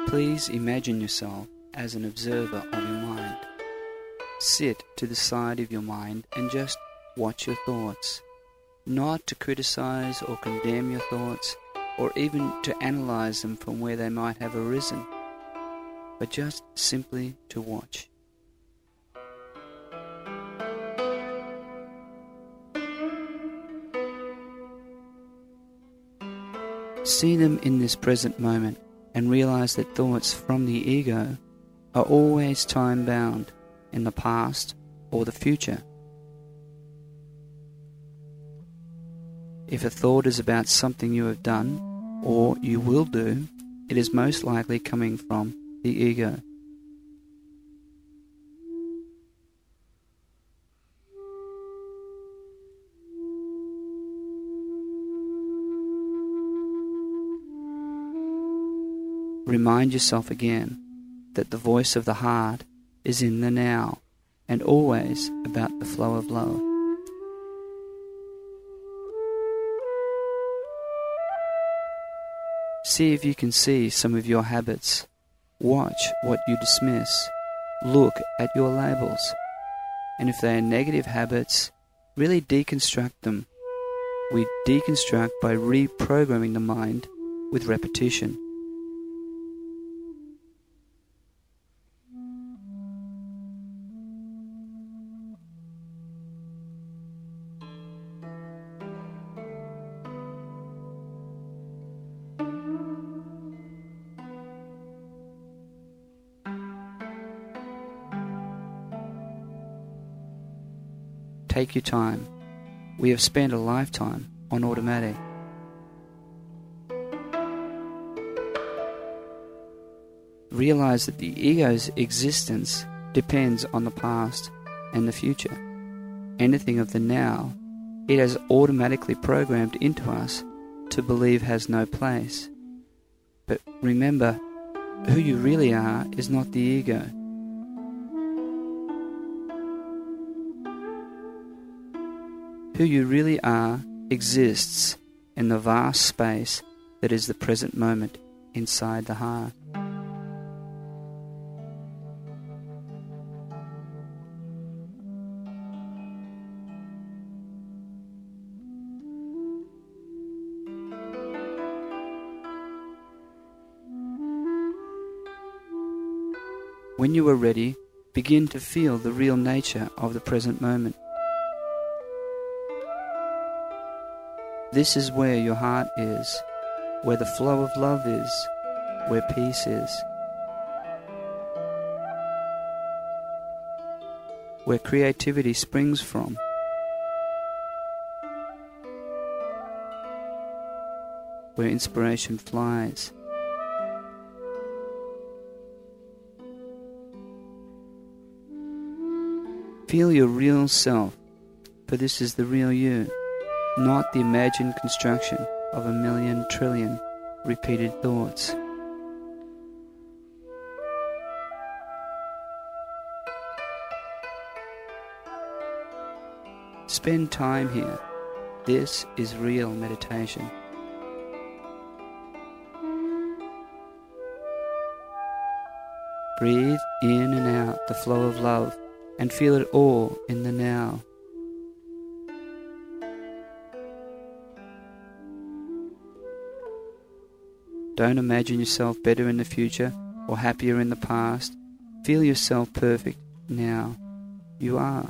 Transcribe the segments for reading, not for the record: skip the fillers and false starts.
Please imagine yourself as an observer of your mind. Sit to the side of your mind and just watch your thoughts, not to criticize or condemn your thoughts, or even to analyze them from where they might have arisen, but just simply to watch. See them in this present moment and realize that thoughts from the ego are always time-bound in the past or the future. If a thought is about something you have done or you will do, it is most likely coming from the ego. Remind yourself again that the voice of the heart is in the now and always about the flow of love. See if you can see some of your habits. Watch what you dismiss. Look at your labels. And if they are negative habits, really deconstruct them. We deconstruct by reprogramming the mind with repetition. Take your time. We have spent a lifetime on automatic. Realize that the ego's existence depends on the past and the future. Anything of the now, it has automatically programmed into us to believe has no place. But remember, who you really are is not the ego. Who you really are exists in the vast space that is the present moment inside the heart. When you are ready, begin to feel the real nature of the present moment. This is where your heart is, where the flow of love is, where peace is, where creativity springs from, where inspiration flies. Feel your real self, for this is the real you. Not the imagined construction of 1,000,000 trillion repeated thoughts. Spend time here. This is real meditation. Breathe in and out the flow of love and feel it all in the now. Don't imagine yourself better in the future or happier in the past. Feel yourself perfect now. You are.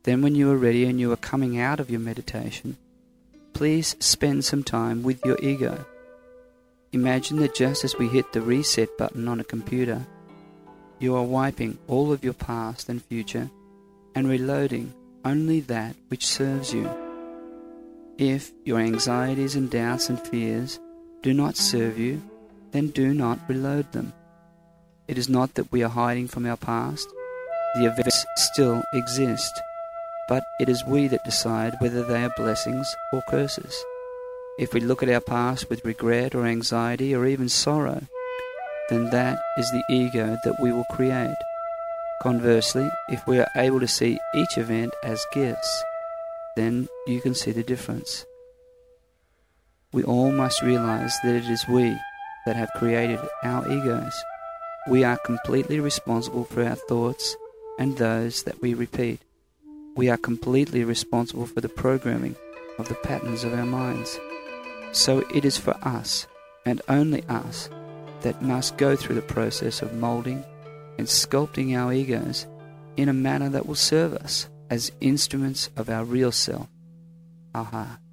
Then when you are ready and you are coming out of your meditation, please spend some time with your ego. Imagine that just as we hit the reset button on a computer, you are wiping all of your past and future and reloading only that which serves you. If your anxieties and doubts and fears do not serve you, then do not reload them. It is not that we are hiding from our past. The events still exist, but it is we that decide whether they are blessings or curses. If we look at our past with regret or anxiety or even sorrow, then that is the ego that we will create. Conversely, if we are able to see each event as gifts, then you can see the difference. We all must realize that it is we that have created our egos. We are completely responsible for our thoughts and those that we repeat. We are completely responsible for the programming of the patterns of our minds. So it is for us, and only us, that must go through the process of molding and sculpting our egos in a manner that will serve us as instruments of our real self, our heart.